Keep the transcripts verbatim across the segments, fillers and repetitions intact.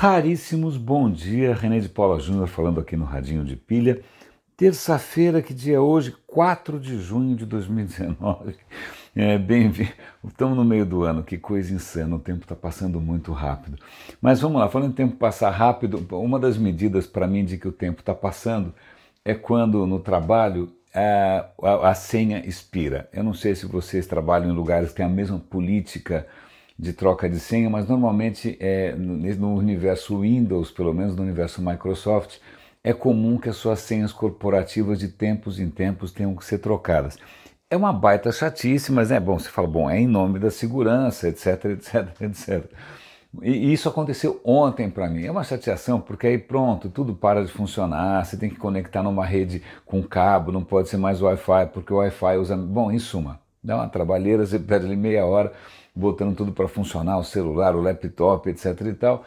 Raríssimos, bom dia, René de Paula Júnior falando aqui no Radinho de Pilha. Terça-feira, que dia é hoje? quatro de junho de dois mil e dezenove. É, bem-vindo. Estamos no meio do ano, que coisa insana, o tempo está passando muito rápido. Mas vamos lá, falando em tempo passar rápido, uma das medidas para mim de que o tempo está passando é quando no trabalho a, a, a senha expira. Eu não sei se vocês trabalham em lugares que têm a mesma política de troca de senha, mas normalmente é, no universo Windows, pelo menos no universo Microsoft, é comum que as suas senhas corporativas de tempos em tempos tenham que ser trocadas. É uma baita chatice, mas é bom, você fala, bom, é em nome da segurança, etc, etc, etcétera. E isso aconteceu ontem para mim. É uma chateação, porque aí pronto, tudo para de funcionar, você tem que conectar numa rede com cabo, não pode ser mais Wi-Fi, porque o Wi-Fi usa... Bom, em suma, dá uma trabalheira, você perde ali meia hora botando tudo para funcionar, o celular, o laptop, etc e tal.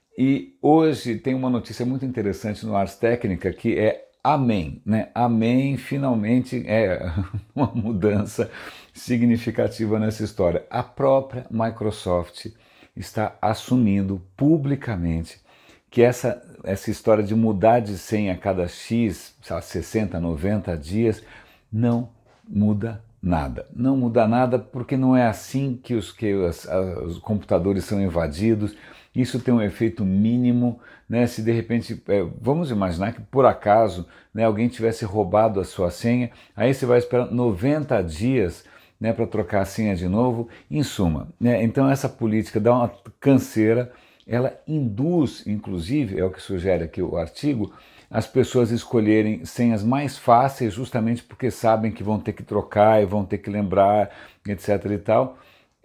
E hoje tem uma notícia muito interessante no Ars Técnica, que é amém, né? Amém, finalmente é uma mudança significativa nessa história. A própria Microsoft está assumindo publicamente que essa, essa história de mudar de senha a cada X, sei lá, sessenta, noventa dias, não muda nada. Não muda nada porque não é assim que os, que os, os computadores são invadidos. Isso tem um efeito mínimo, né? Se de repente, é, vamos imaginar que por acaso, né, alguém tivesse roubado a sua senha, aí você vai esperar noventa dias, né, para trocar a senha de novo, em suma. Né? Então essa política dá uma canseira, ela induz, inclusive, é o que sugere aqui o artigo, as pessoas escolherem senhas mais fáceis justamente porque sabem que vão ter que trocar e vão ter que lembrar, etc e tal.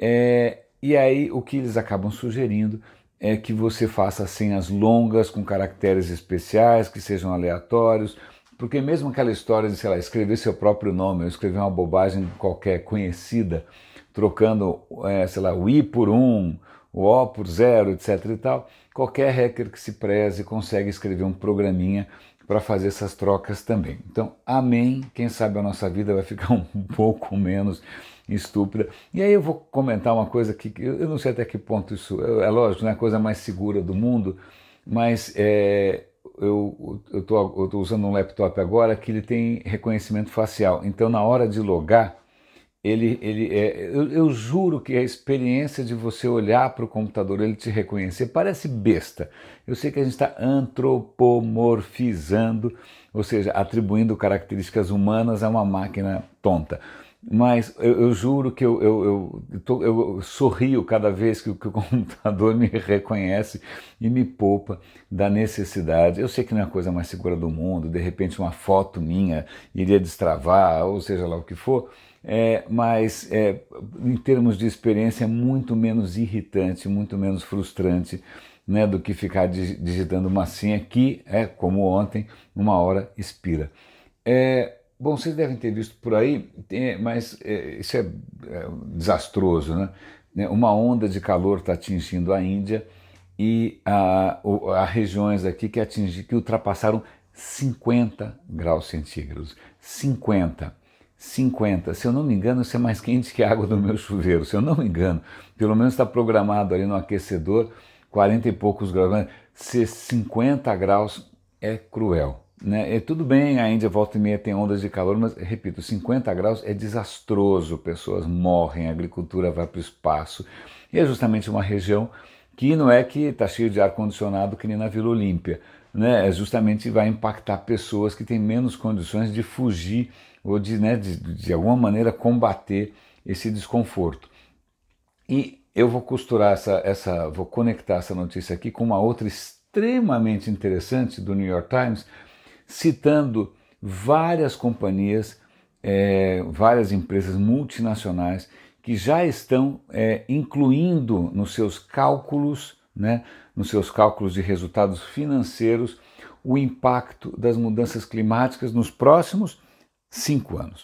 É, e aí o que eles acabam sugerindo é que você faça senhas longas com caracteres especiais, que sejam aleatórios, porque mesmo aquela história de, sei lá, escrever seu próprio nome, ou escrever uma bobagem qualquer conhecida, trocando, é, sei lá, o I por um, o O por zero, etc e tal, qualquer hacker que se preze consegue escrever um programinha para fazer essas trocas também. Então, amém, quem sabe a nossa vida vai ficar um pouco menos estúpida. E aí eu vou comentar uma coisa que eu não sei até que ponto isso, é lógico, não é a coisa mais segura do mundo, mas é, eu estou usando um laptop agora que ele tem reconhecimento facial, então na hora de logar, Ele, ele é, eu, eu juro que a experiência de você olhar para o computador, ele te reconhecer, parece besta. Eu sei que a gente está antropomorfizando, ou seja, atribuindo características humanas a uma máquina tonta. Mas eu, eu juro que eu, eu, eu, tô, eu sorrio cada vez que, que o computador me reconhece e me poupa da necessidade. Eu sei que não é a coisa mais segura do mundo, de repente uma foto minha iria destravar, ou seja lá o que for, é, mas é, em termos de experiência é muito menos irritante, muito menos frustrante, né, do que ficar digitando uma senha que, é, como ontem, uma hora expira. É, bom, vocês devem ter visto por aí, tem, mas é, isso é, é desastroso, né? Uma onda de calor está atingindo a Índia e há regiões aqui que, atingi, que ultrapassaram cinquenta graus centígrados. cinquenta. cinquenta, se eu não me engano, isso é mais quente que a água do meu chuveiro, se eu não me engano, pelo menos está programado ali no aquecedor, quarenta e poucos graus, mas se cinquenta graus é cruel, né? E tudo bem, a Índia volta e meia tem ondas de calor, mas, repito, cinquenta graus é desastroso, pessoas morrem, a agricultura vai para o espaço, e é justamente uma região que não é que está cheio de ar-condicionado que nem na Vila Olímpia, né? É justamente vai impactar pessoas que têm menos condições de fugir ou de, né, de, de alguma maneira combater esse desconforto. E eu vou costurar essa, essa, vou conectar essa notícia aqui com uma outra extremamente interessante do New York Times, citando várias companhias, é, várias empresas multinacionais que já estão é, incluindo nos seus cálculos, né, nos seus cálculos de resultados financeiros, o impacto das mudanças climáticas nos próximos cinco anos.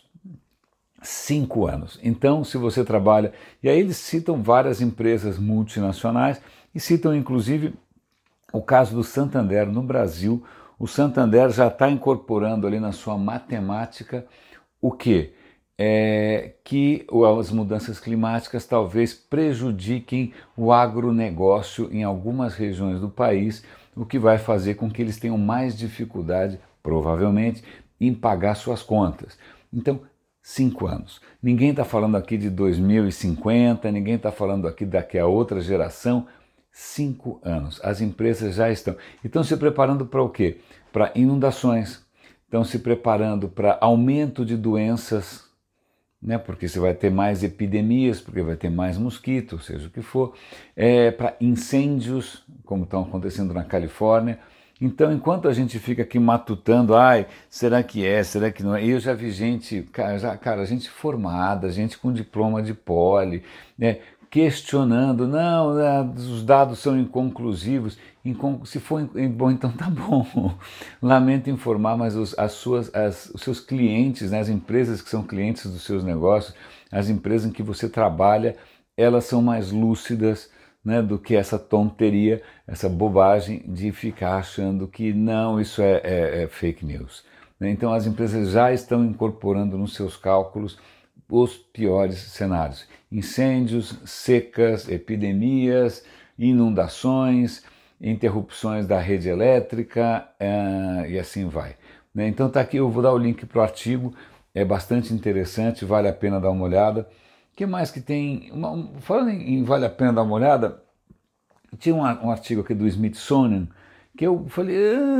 Cinco anos. Então, se você trabalha... E aí eles citam várias empresas multinacionais e citam, inclusive, o caso do Santander no Brasil. O Santander já está incorporando ali na sua matemática o quê? é, que as mudanças climáticas talvez prejudiquem o agronegócio em algumas regiões do país, o que vai fazer com que eles tenham mais dificuldade, provavelmente, em pagar suas contas. Então, cinco anos. Ninguém está falando aqui de dois mil e cinquenta, ninguém está falando aqui daqui a outra geração. Cinco anos. As empresas já estão. Estão se preparando para o quê? Para inundações. Estão se preparando para aumento de doenças, né? Porque você vai ter mais epidemias, porque vai ter mais mosquito, seja o que for. É, para incêndios, como estão acontecendo na Califórnia. Então, enquanto a gente fica aqui matutando, ai, será que é, será que não é? Eu já vi gente, cara, já, cara gente formada, gente com diploma de poli, né, questionando, não, é, os dados são inconclusivos. Incon se for in bom, então tá bom. Lamento informar, mas os, as suas, as, os seus clientes, né, as empresas que são clientes dos seus negócios, as empresas em que você trabalha, elas são mais lúcidas, né, do que essa tonteria, essa bobagem de ficar achando que não, isso é, é, é fake news. Então as empresas já estão incorporando nos seus cálculos os piores cenários. Incêndios, secas, epidemias, inundações, interrupções da rede elétrica uh, e assim vai. Então tá aqui, eu vou dar o link para o artigo, é bastante interessante, vale a pena dar uma olhada. O que mais que tem? Uma, um, falando em, em vale a pena dar uma olhada, tinha um, um artigo aqui do Smithsonian que eu falei,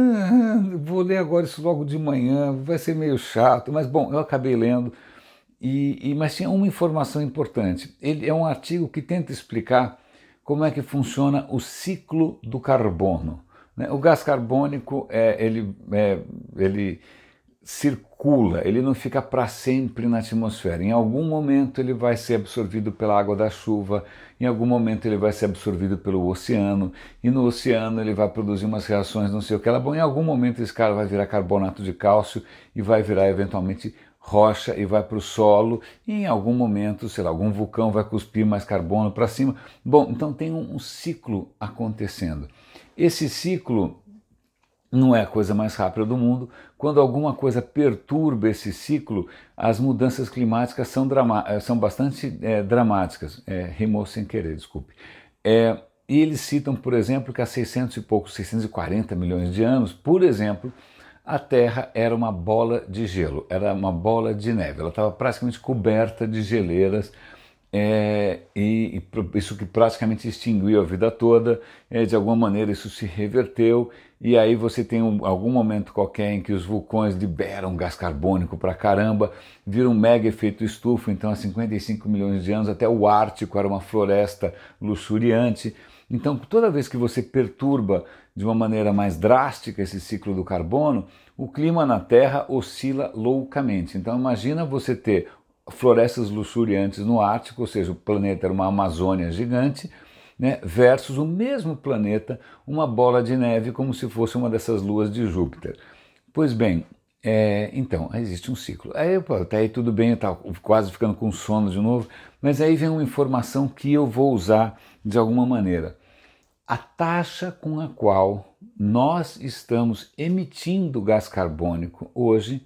ah, vou ler agora isso logo de manhã, vai ser meio chato, mas bom, eu acabei lendo, e, e, mas tinha uma informação importante. Ele é um artigo que tenta explicar como é que funciona o ciclo do carbono, né? O gás carbônico, é, ele, é, ele circula, ele não fica para sempre na atmosfera. Em algum momento ele vai ser absorvido pela água da chuva, em algum momento ele vai ser absorvido pelo oceano, e no oceano ele vai produzir umas reações, não sei o que lá. Bom, em algum momento esse cara vai virar carbonato de cálcio e vai virar eventualmente rocha e vai para o solo, e em algum momento, sei lá, algum vulcão vai cuspir mais carbono para cima. Bom, então tem um, um ciclo acontecendo. Esse ciclo não é a coisa mais rápida do mundo. Quando alguma coisa perturba esse ciclo, as mudanças climáticas são, são bastante é, dramáticas. É, rimou sem querer, desculpe. É, e eles citam, por exemplo, que há seiscentos e poucos, seiscentos e quarenta milhões de anos, por exemplo, a Terra era uma bola de gelo, era uma bola de neve. Ela estava praticamente coberta de geleiras, É, e, e isso que praticamente extinguiu a vida toda. É, de alguma maneira isso se reverteu, e aí você tem um, algum momento qualquer em que os vulcões liberam gás carbônico pra caramba, vira um mega efeito estufa. Então há cinquenta e cinco milhões de anos até o Ártico era uma floresta luxuriante. Então toda vez que você perturba de uma maneira mais drástica esse ciclo do carbono, o clima na Terra oscila loucamente. Então imagina você ter florestas luxuriantes no Ártico, ou seja, o planeta era uma Amazônia gigante, né, versus o mesmo planeta, uma bola de neve, como se fosse uma dessas luas de Júpiter. Pois bem, é, então, existe um ciclo. Aí, pô, até aí tudo bem, eu estava quase ficando com sono de novo, mas aí vem uma informação que eu vou usar de alguma maneira. A taxa com a qual nós estamos emitindo gás carbônico hoje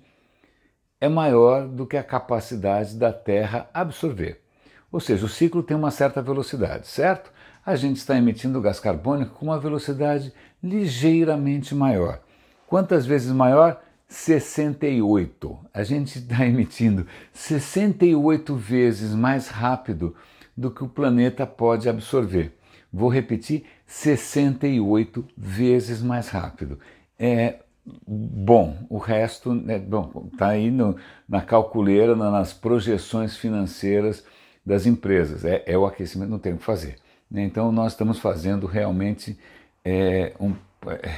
é maior do que a capacidade da Terra absorver. Ou seja, o ciclo tem uma certa velocidade, certo? A gente está emitindo gás carbônico com uma velocidade ligeiramente maior. Quantas vezes maior? sessenta e oito. A gente está emitindo sessenta e oito vezes mais rápido do que o planeta pode absorver. Vou repetir, sessenta e oito vezes mais rápido. É... Bom, o resto está, né, bom, tá aí no, na calculeira, na, nas projeções financeiras das empresas. É, é o aquecimento, não tem o que fazer. Né? Então nós estamos fazendo realmente é, um, é,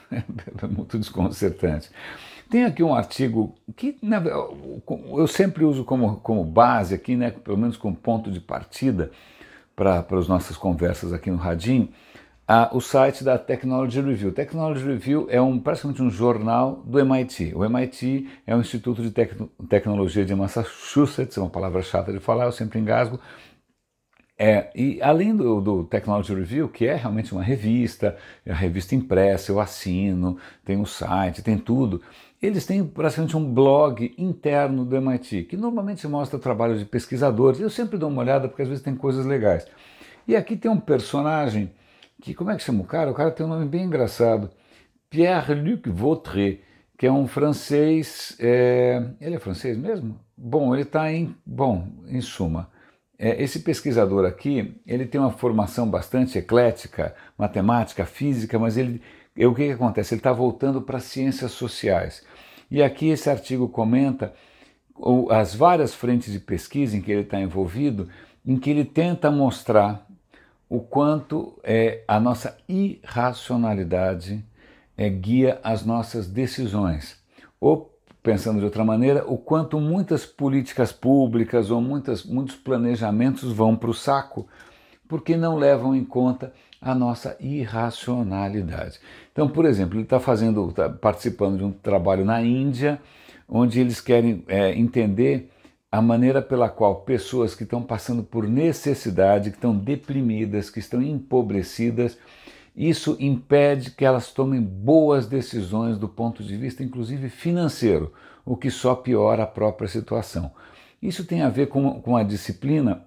é muito desconcertante. Tem aqui um artigo que né, eu sempre uso como, como base aqui, né, pelo menos como ponto de partida para as nossas conversas aqui no Radinho. Ah, o site da Technology Review. Technology Review é um, praticamente um jornal do M I T. O M I T é um Instituto de Tec Tecnologia de Massachusetts, é uma palavra chata de falar, eu sempre engasgo. É, e além do, do Technology Review, que é realmente uma revista, é a revista impressa, eu assino, tem um site, tem tudo, eles têm praticamente um blog interno do M I T, que normalmente mostra trabalho de pesquisadores. Eu sempre dou uma olhada porque às vezes tem coisas legais. E aqui tem um personagem que, como é que chama o cara? O cara tem um nome bem engraçado, Pierre-Luc Vautret, que é um francês, é, ele é francês mesmo? Bom, ele está em, bom, em suma, é, esse pesquisador aqui, ele tem uma formação bastante eclética, matemática, física, mas ele, é, o que, que acontece? Ele está voltando para ciências sociais. E aqui esse artigo comenta o, as várias frentes de pesquisa em que ele está envolvido, em que ele tenta mostrar o quanto é, a nossa irracionalidade é, guia as nossas decisões. Ou, pensando de outra maneira, o quanto muitas políticas públicas ou muitas, muitos planejamentos vão para o saco porque não levam em conta a nossa irracionalidade. Então, por exemplo, ele está fazendo, tá participando de um trabalho na Índia, onde eles querem é, entender a maneira pela qual pessoas que estão passando por necessidade, que estão deprimidas, que estão empobrecidas, isso impede que elas tomem boas decisões do ponto de vista, inclusive financeiro, o que só piora a própria situação. Isso tem a ver com, com a disciplina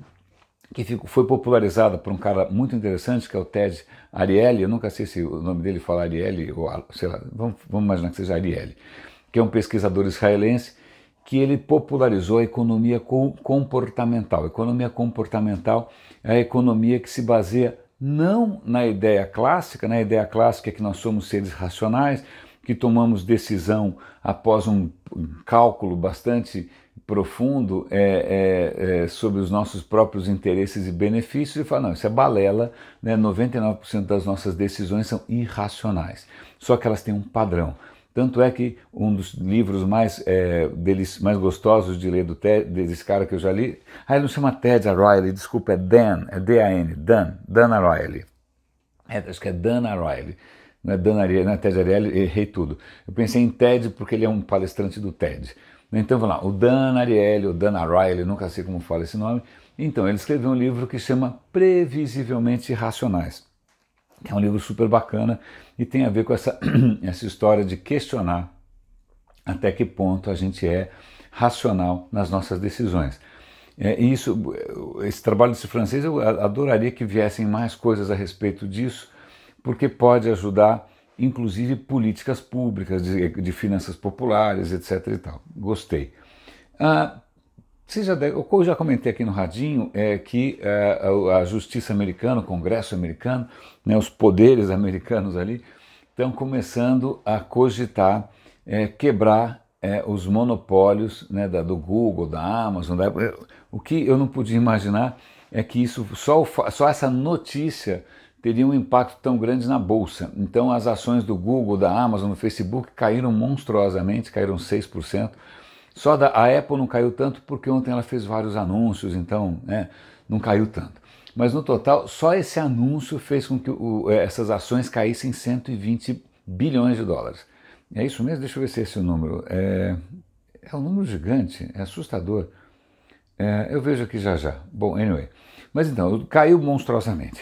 que foi popularizada por um cara muito interessante, que é o Ted Ariely. Eu nunca sei se o nome dele fala Ariely, ou sei lá, vamos, vamos imaginar que seja Ariely, que é um pesquisador israelense, que ele popularizou a economia comportamental. A economia comportamental é a economia que se baseia não na ideia clássica, na ideia clássica é que nós somos seres racionais, que tomamos decisão após um cálculo bastante profundo é, é, é, sobre os nossos próprios interesses e benefícios, e fala, não, isso é balela, né? noventa e nove por cento das nossas decisões são irracionais, só que elas têm um padrão. Tanto é que um dos livros mais, é, deles, mais gostosos de ler do Ted, desse cara que eu já li, ah, ele não chama Ted Ariely, desculpa, é Dan, é D A N, Dan, Dan Ariely. É, acho que é Dan Ariely, não é Dan Ariely, não é Ted Ariely, errei tudo. Eu pensei em Ted porque ele é um palestrante do TED. Então vamos lá, o Dan Ariely, o Dan Ariely, nunca sei como fala esse nome. Então, ele escreveu um livro que chama Previsivelmente Irracionais, que é um livro super bacana e tem a ver com essa, essa história de questionar até que ponto a gente é racional nas nossas decisões. É, e isso, esse trabalho desse francês, eu adoraria que viessem mais coisas a respeito disso, porque pode ajudar, inclusive, políticas públicas, de, de finanças populares, etc e tal. Gostei. Ah, Você já deve, eu já comentei aqui no Radinho é, que é, a, a justiça americana, o Congresso americano, né, os poderes americanos ali, estão começando a cogitar é, quebrar é, os monopólios, né, da, do Google, da Amazon. Da, o que eu não podia imaginar é que isso, só, só essa notícia teria um impacto tão grande na Bolsa. Então as ações do Google, da Amazon, do Facebook caíram monstruosamente, caíram seis por cento. Só da, a Apple não caiu tanto porque ontem ela fez vários anúncios, então né, não caiu tanto. Mas no total, só esse anúncio fez com que o, essas ações caíssem cento e vinte bilhões de dólares. É isso mesmo? Deixa eu ver se é esse o número. É, é um número gigante, é assustador. É, eu vejo aqui já já. Bom, anyway. Mas então, caiu monstruosamente.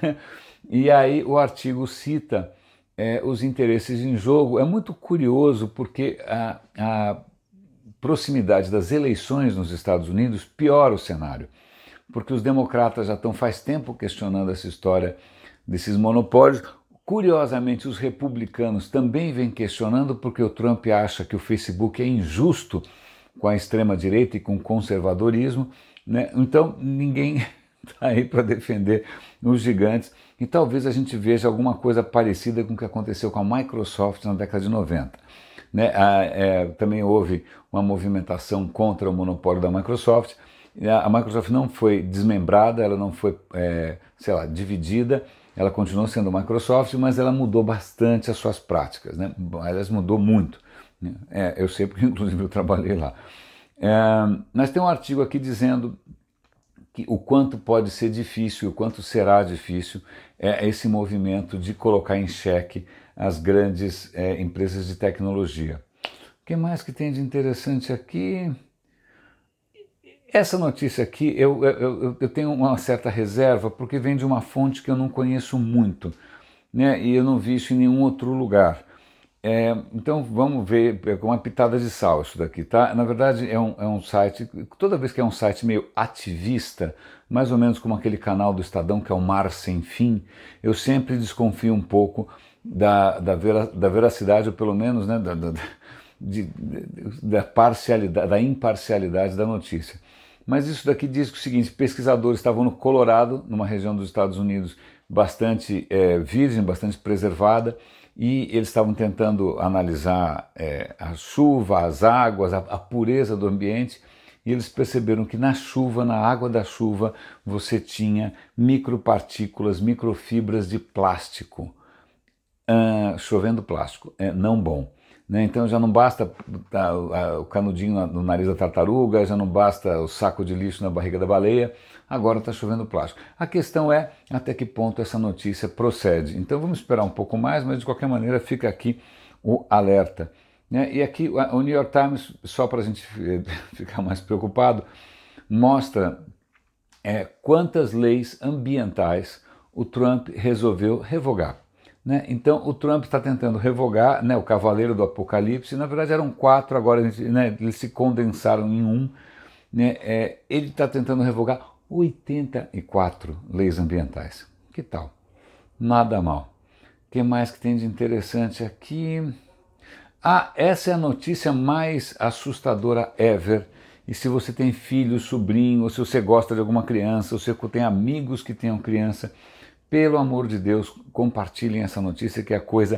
E aí o artigo cita é, os interesses em jogo. É muito curioso porque a, a proximidade das eleições nos Estados Unidos piora o cenário, porque os democratas já estão faz tempo questionando essa história desses monopólios. Curiosamente, os republicanos também vêm questionando, porque o Trump acha que o Facebook é injusto com a extrema-direita e com o conservadorismo, né? Então ninguém está aí para defender os gigantes, e talvez a gente veja alguma coisa parecida com o que aconteceu com a Microsoft na década de noventa. Né, a, é, também houve uma movimentação contra o monopólio da Microsoft. A, a Microsoft não foi desmembrada, ela não foi, é, sei lá, dividida, ela continuou sendo Microsoft, mas ela mudou bastante as suas práticas, né? Aliás, mudou muito. Né? É, eu sei porque, inclusive, eu trabalhei lá. É, mas tem um artigo aqui dizendo que o quanto pode ser difícil, o quanto será difícil é esse movimento de colocar em xeque as grandes é, empresas de tecnologia. O que mais que tem de interessante aqui? Essa notícia aqui eu, eu, eu tenho uma certa reserva porque vem de uma fonte que eu não conheço muito, né? E eu não vi isso em nenhum outro lugar. É, então vamos ver com uma pitada de sal isso daqui, tá? Na verdade é um, é um site, toda vez que é um site meio ativista, mais ou menos como aquele canal do Estadão que é o Mar Sem Fim, eu sempre desconfio um pouco da, da, vera, da veracidade, ou pelo menos, né, da, da, de, da parcialidade, da imparcialidade da notícia. Mas isso daqui diz o seguinte: pesquisadores estavam no Colorado, numa região dos Estados Unidos bastante é, virgem, bastante preservada, e eles estavam tentando analisar é, a chuva, as águas, a, a pureza do ambiente, e eles perceberam que na chuva, na água da chuva, você tinha micropartículas, microfibras de plástico, ah, chovendo plástico, é, não bom. Né? Então já não basta tá, o canudinho no nariz da tartaruga, já não basta o saco de lixo na barriga da baleia, agora está chovendo plástico. A questão é até que ponto essa notícia procede. Então vamos esperar um pouco mais, mas de qualquer maneira fica aqui o alerta. Né? E aqui o New York Times, só para a gente ficar mais preocupado, mostra é, quantas leis ambientais o Trump resolveu revogar. Né? Então o Trump está tentando revogar, né, o Cavaleiro do Apocalipse, na verdade eram quatro, agora né, eles se condensaram em um. Né? É, ele está tentando revogar oitenta e quatro leis ambientais. Que tal? Nada mal. O que mais que tem de interessante aqui? Ah, essa é a notícia mais assustadora ever. E se você tem filho, sobrinho, ou se você gosta de alguma criança, ou se você tem amigos que tenham criança, pelo amor de Deus, compartilhem essa notícia, que é a coisa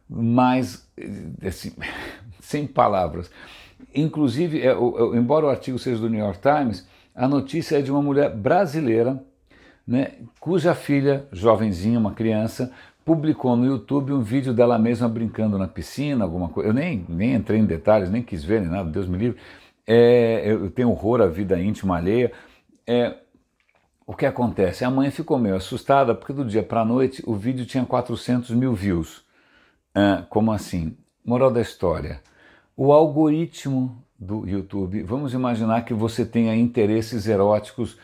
mais, assim, sem palavras. Inclusive, é, o, embora o artigo seja do New York Times, a notícia é de uma mulher brasileira, né, cuja filha, jovenzinha, uma criança, publicou no YouTube um vídeo dela mesma brincando na piscina, alguma coisa. Eu nem, nem entrei em detalhes, nem quis ver, nem nada, Deus me livre. É, eu tenho horror à vida íntima alheia. É, O que acontece? A mãe ficou meio assustada porque do dia para a noite o vídeo tinha quatrocentos mil views. Ah, como assim? Moral da história. O algoritmo do YouTube, vamos imaginar que você tenha interesses eróticos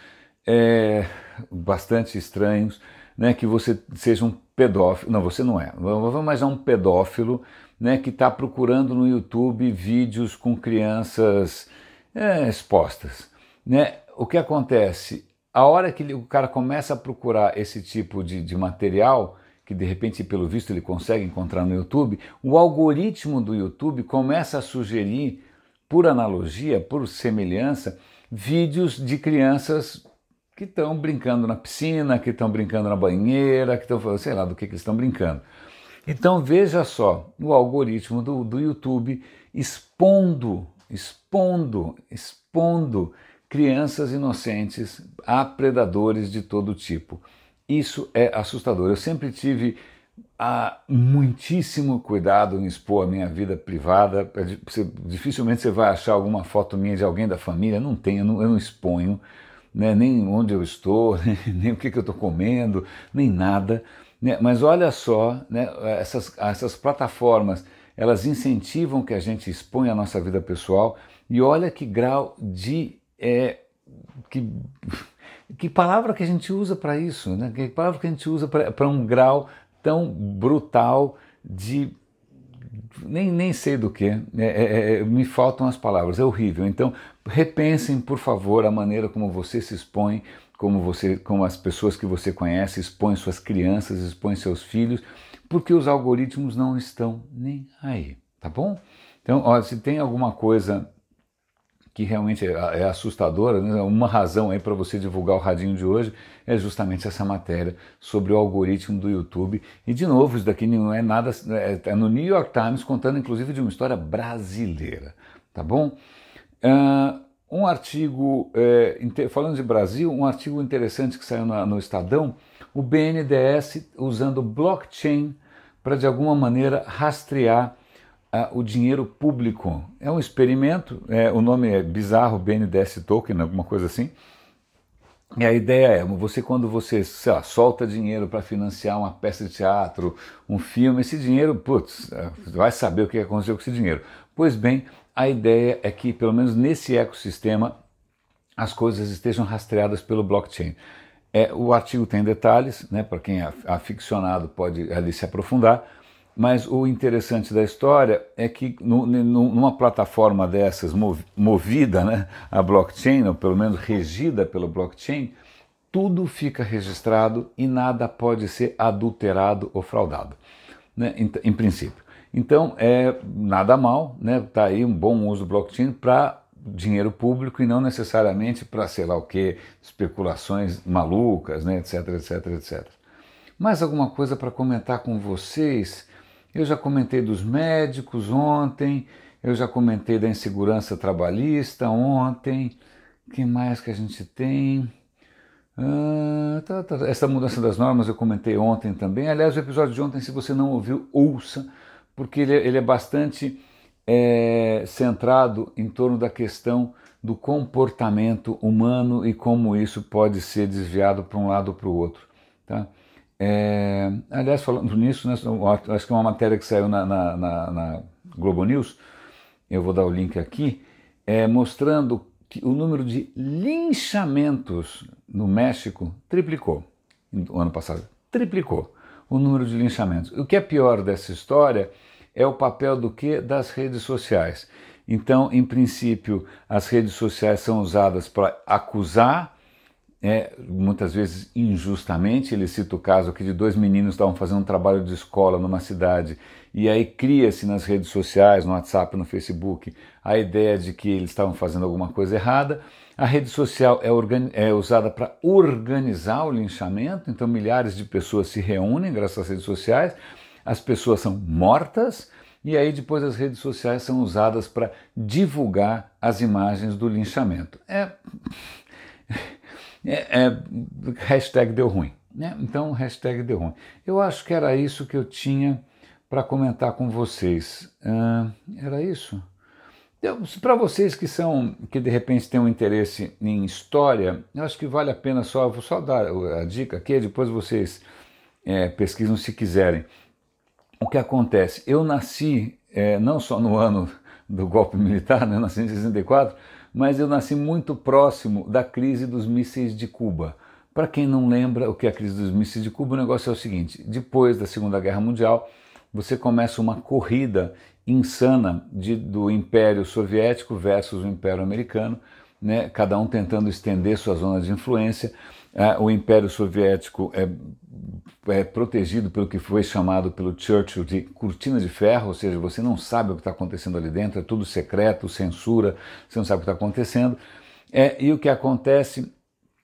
é, bastante estranhos, né, que você seja um pedófilo. Não, você não é. Vamos imaginar um pedófilo, né, que está procurando no YouTube vídeos com crianças é, expostas. Né? O que acontece? A hora que ele, o cara começa a procurar esse tipo de, de material, que de repente, pelo visto, ele consegue encontrar no YouTube, o algoritmo do YouTube começa a sugerir, por analogia, por semelhança, vídeos de crianças que estão brincando na piscina, que estão brincando na banheira, que estão, sei lá do que, que eles estão brincando. Então veja só, o algoritmo do, do YouTube expondo, expondo, expondo crianças inocentes a predadores de todo tipo. Isso é assustador. Eu sempre tive ah, muitíssimo cuidado em expor a minha vida privada. Dificilmente você vai achar alguma foto minha de alguém da família. Não tem, eu não, eu não exponho, né, nem onde eu estou, nem o que, que eu estou comendo, nem nada. Né? Mas olha só, né, essas, essas plataformas, elas incentivam que a gente exponha a nossa vida pessoal, e olha que grau de... É, que, que palavra que a gente usa para isso, né? Que palavra que a gente usa para um grau tão brutal de... Nem, nem sei do que, é, é, é, me faltam as palavras, é horrível. Então repensem, por favor, a maneira como você se expõe, como, você, como as pessoas que você conhece expõem suas crianças, expõem seus filhos, porque os algoritmos não estão nem aí, tá bom? Então, ó, se tem alguma coisa que realmente é assustadora, né? Uma razão aí para você divulgar o radinho de hoje é justamente essa matéria sobre o algoritmo do YouTube. E de novo, isso daqui não é nada, é no New York Times, contando inclusive de uma história brasileira, tá bom? Uh, um artigo, é, falando de Brasil, um artigo interessante que saiu no, no Estadão, o B N D E S usando blockchain para de alguma maneira rastrear Uh, o dinheiro público. É um experimento, é, o nome é bizarro, B N D E S Token, alguma coisa assim. E a ideia é, você quando você, sei lá, solta dinheiro para financiar uma peça de teatro, um filme, esse dinheiro, putz, vai saber o que aconteceu com esse dinheiro. Pois bem, a ideia é que, pelo menos nesse ecossistema, as coisas estejam rastreadas pelo blockchain. É, o artigo tem detalhes, né, para quem é aficionado pode ali se aprofundar, mas o interessante da história é que no, no, numa plataforma dessas movida, né, a blockchain, ou pelo menos regida pelo blockchain, tudo fica registrado e nada pode ser adulterado ou fraudado, né, em, em princípio. Então, é nada mal, né, tá aí um bom uso do blockchain para dinheiro público e não necessariamente para, sei lá o que, especulações malucas, né, etc, etc, etcétera. Mais alguma coisa para comentar com vocês? Eu já comentei dos médicos ontem, eu já comentei da insegurança trabalhista ontem. O que mais que a gente tem? Ah, tá, tá. Essa mudança das normas eu comentei ontem também. Aliás, o episódio de ontem, se você não ouviu, ouça, porque ele, ele é bastante é, centrado em torno da questão do comportamento humano e como isso pode ser desviado para um lado ou para o outro. Tá? É, aliás, falando nisso, né, acho que é uma matéria que saiu na, na, na, na Globo News, eu vou dar o link aqui, é, mostrando que o número de linchamentos no México triplicou no ano passado. Triplicou o número de linchamentos. O que é pior dessa história é o papel do que? Das redes sociais. Então, em princípio, as redes sociais são usadas para acusar, é, muitas vezes injustamente. Ele cita o caso aqui de dois meninos que estavam fazendo um trabalho de escola numa cidade e aí cria-se nas redes sociais, no WhatsApp, no Facebook, a ideia de que eles estavam fazendo alguma coisa errada. A rede social é, é usada para organizar o linchamento, então milhares de pessoas se reúnem graças às redes sociais, as pessoas são mortas e aí depois as redes sociais são usadas para divulgar as imagens do linchamento. É... É, é, hashtag deu ruim, né? Então, hashtag deu ruim. Eu acho que era isso que eu tinha para comentar com vocês. Ah, era isso? Para vocês que são, que de repente têm um interesse em história, eu acho que vale a pena só, vou só dar a dica aqui, depois vocês é, pesquisam se quiserem. O que acontece? Eu nasci, é, não só no ano do golpe militar, né, eu nasci em sessenta e quatro, mas eu nasci muito próximo da crise dos mísseis de Cuba. Para quem não lembra o que é a crise dos mísseis de Cuba, o negócio é o seguinte: depois da Segunda Guerra Mundial, você começa uma corrida insana de, do Império Soviético versus o Império Americano, né, cada um tentando estender sua zona de influência. Ah, o Império Soviético é, é protegido pelo que foi chamado pelo Churchill de cortina de ferro, ou seja, você não sabe o que está acontecendo ali dentro, é tudo secreto, censura, você não sabe o que está acontecendo. É, e o que acontece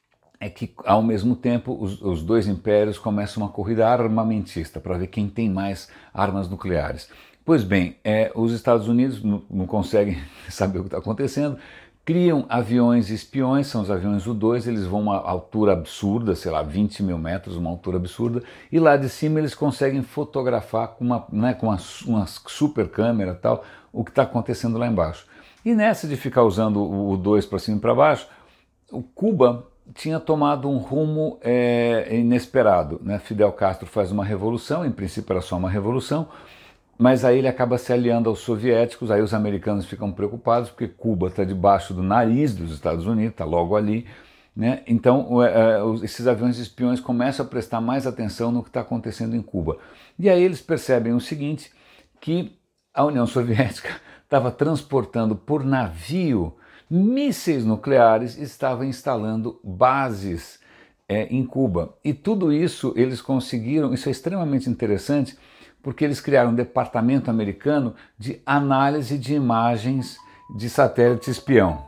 é que, ao mesmo tempo, os, os dois impérios começam uma corrida armamentista para ver quem tem mais armas nucleares. Pois bem, é, os Estados Unidos não, não conseguem saber o que está acontecendo, criam aviões espiões, são os aviões U dois, eles vão a uma altura absurda, sei lá, vinte mil metros, uma altura absurda, e lá de cima eles conseguem fotografar com uma, né, com uma, uma super câmera e tal, o que está acontecendo lá embaixo. E nessa de ficar usando o U dois para cima e para baixo, o Cuba tinha tomado um rumo é, inesperado, né? Fidel Castro faz uma revolução, em princípio era só uma revolução, mas aí ele acaba se aliando aos soviéticos, aí os americanos ficam preocupados porque Cuba está debaixo do nariz dos Estados Unidos, está logo ali, né? Então esses aviões espiões começam a prestar mais atenção no que está acontecendo em Cuba. E aí eles percebem o seguinte, que a União Soviética estava transportando por navio mísseis nucleares e estava instalando bases é, em Cuba. E tudo isso eles conseguiram, isso é extremamente interessante, porque eles criaram um departamento americano de análise de imagens de satélite espião.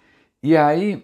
E aí,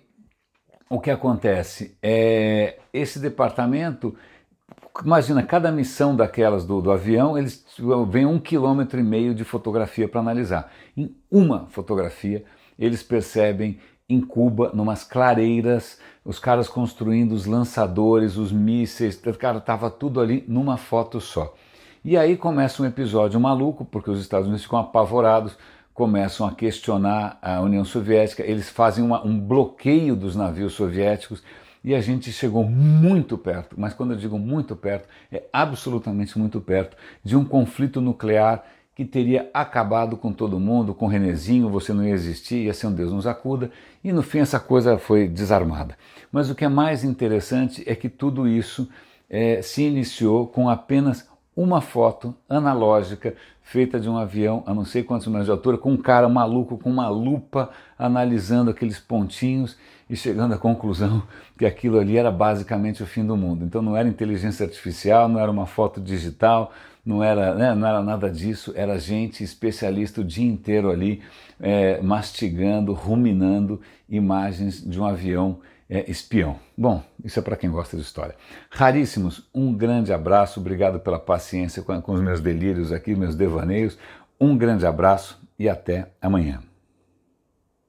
o que acontece? É, esse departamento, imagina, cada missão daquelas do, do avião, eles vem um quilômetro e meio de fotografia para analisar. Em uma fotografia, eles percebem em Cuba, numas clareiras, os caras construindo os lançadores, os mísseis, cara, estava tudo ali numa foto só. E aí começa um episódio maluco, porque os Estados Unidos ficam apavorados, começam a questionar a União Soviética, eles fazem uma, um bloqueio dos navios soviéticos e a gente chegou muito perto, mas quando eu digo muito perto, é absolutamente muito perto, de um conflito nuclear que teria acabado com todo mundo, com Renezinho, você não ia existir, ia ser um Deus nos acuda, e no fim essa coisa foi desarmada. Mas o que é mais interessante é que tudo isso é, se iniciou com apenas uma foto analógica feita de um avião a não sei quantos metros de altura, com um cara maluco com uma lupa analisando aqueles pontinhos e chegando à conclusão que aquilo ali era basicamente o fim do mundo. Então não era inteligência artificial, não era uma foto digital, não era, né, não era nada disso, era gente especialista o dia inteiro ali é, mastigando, ruminando imagens de um avião É, espião. Bom, isso é para quem gosta de história. Raríssimos, um grande abraço, obrigado pela paciência com, com os meus delírios aqui, meus devaneios. Um grande abraço e até amanhã.